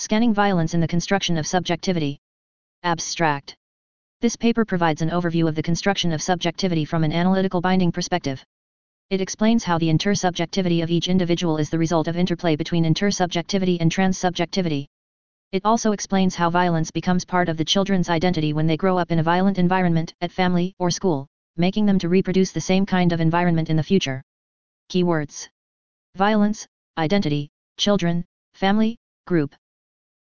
Scanning Violence in the Construction of Subjectivity. Abstract. This paper provides an overview of the construction of subjectivity from an analytical binding perspective. It explains how the intersubjectivity of each individual is the result of interplay between intersubjectivity and transsubjectivity. It also explains how violence becomes part of the children's identity when they grow up in a violent environment, at family or school, making them to reproduce the same kind of environment in the future. Keywords: violence, identity, children, family, group.